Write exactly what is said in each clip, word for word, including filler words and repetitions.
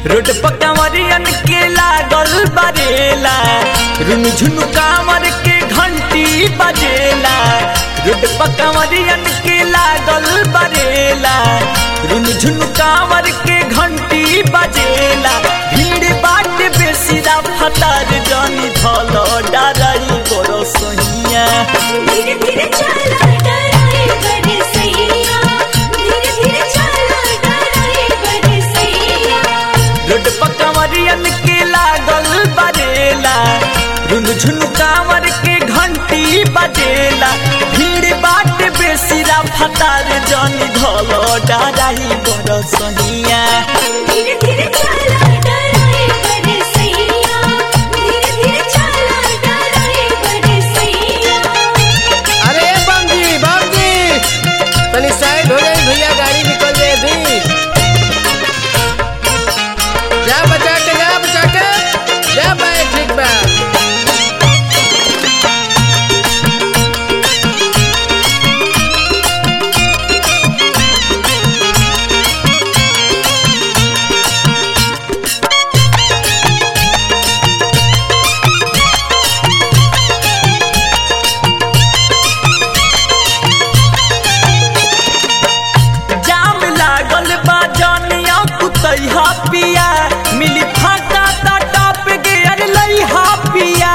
Road पर कंवरियन के लागल बरेला, रुन झुन कांवर के घंटी बजेला। रोड पर कंवरियन के लागल बरेला, रुन झुन कांवर के घंटी बजेला। भीड़ बाट बेसी रफ्तार जानी धलो डराई बड़ो सहिया। धीरे धीरे चला डराई बड़े सैया, धीरे धीरे चला डराई बड़े सैया। रोड पर कंवरियन के लागल बरेला, रुन झुन कांवर के घंटी बजेला। भीड़ बाट बेसी रफ्तार जानी धलो डराई बड़ो सहिया। धीरे धीरे चला डराई बड़े सैया, धीरे धीरे चला डराई बड़े सैया। अरे बमजी बमजी तनी साइड हो जाई भैया, गाड़ी निकल जाए दी। जा बचा के जा बचा के जा भाई, ठीक बा। जाम लागल बा जानिया कुतैहा पिया, मिली फाका ता टॉप गियर लइहा पिया।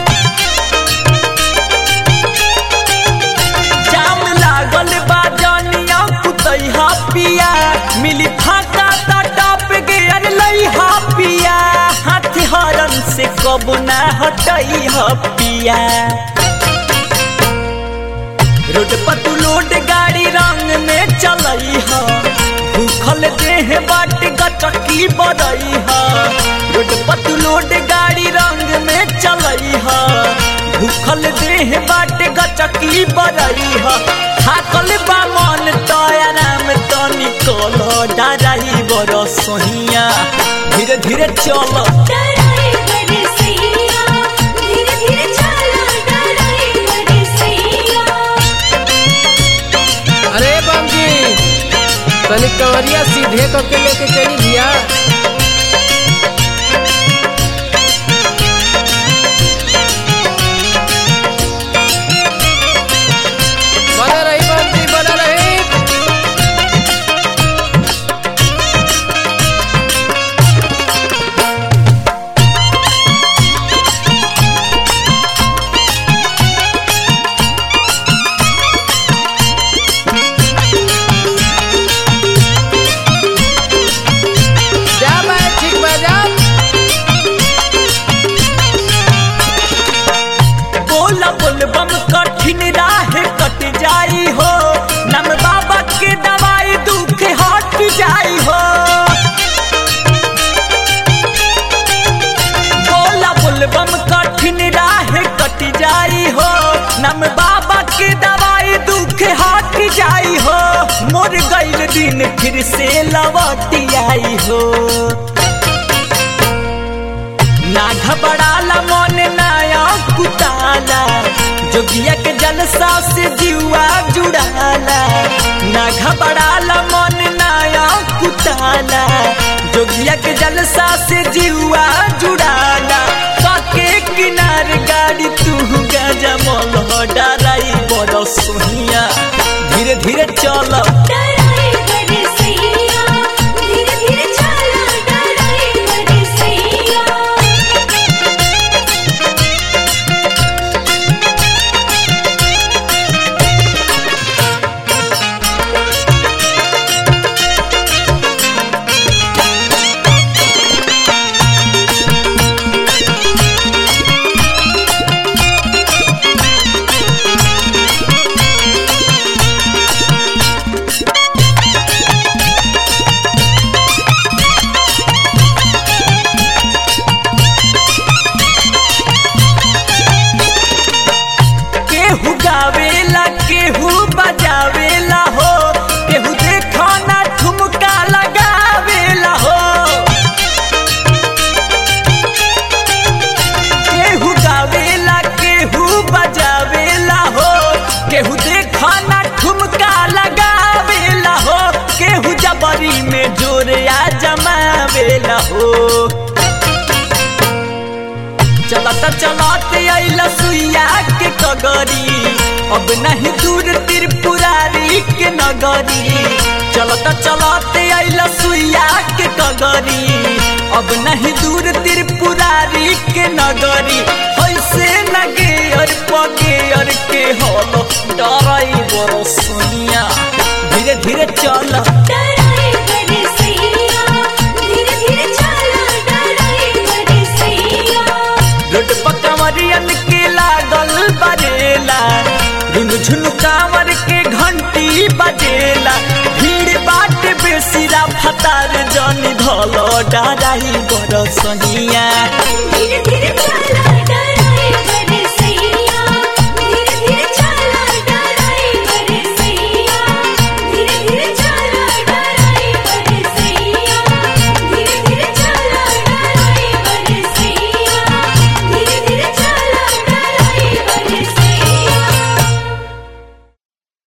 जाम लागल बा जानिया कुतैहा पिया, मिली फाका ता टॉप गियर लइहा पिया। हाथ हरन से कब ना हटैहा पिया। रोड पर तू लोड गाड़ी रंग में चलई हा, भूखल देह बाट गचकी बरई हा। रोड पर तू लोड गाड़ी रंग में चलई हा, भूखल देह बाट गचकी बरई हा। थाकल बा मन तो आराम तो निकल डराई बड़ सहिया। धीरे धीरे चल डराई बड़े सैया, धीरे धीरे चला डराई बड़े सैया। अरे बमजी तनी कंवरिया सीधे करके लेके चली भैया। बना रही बमजी बना रही। जा भाई ठीक बा जा। बोला बोलबम कठिन राह कट जाई हो, नम बाबा के दवाई दुख हट जाई हो। बोला बोलबम कठिन राह कट जाई हो, नम बाबा के दवाई दुख हट जाई हो। मोर गईल दिन फिर से लौट आई हो। ना घबराला मन नया कुताला, जोगिया के जलसा से जीवा जुड़ाला। ना घबराला मन नया कुताला, जोगिया के जलसा से जीवा जुड़ाला। काके किनार गाड़ी तू गजा मोल डराई बड़ सोहिया। धीरे धीरे चल डराई बड़े सैया, धीरे धीरे चला डराई बड़े सैया। केहू गावेला केहू बजावेला हो, केहू देखो ना ठुमका लगावेला हो। केहू गावेला केहू बजावेला हो, केहू देखो ना ठुमका लगावेला हो। केहू जबरी में जोरिया जमावेला हो। चलाते अइला सुइया के कगरी अब नहीं दूर त्रिपुरारी के नगरी चलता चलाते अइला सुइया के कगरी अब नहीं दूर त्रिपुरारी के नगरी ऐसे नगे और पगे और के होलो डराई बरो सुनिया धीरे धीरे चल डराए बड़े सैया धीरे धीरे चला डराए बड़े सैया रोड पर कंवरियन के लागल बजेला झुन झुन कांवर के घंटी बजेला भीड़ बाट बेसिरा फतार जन धलो डराई बरो सनिया धीरे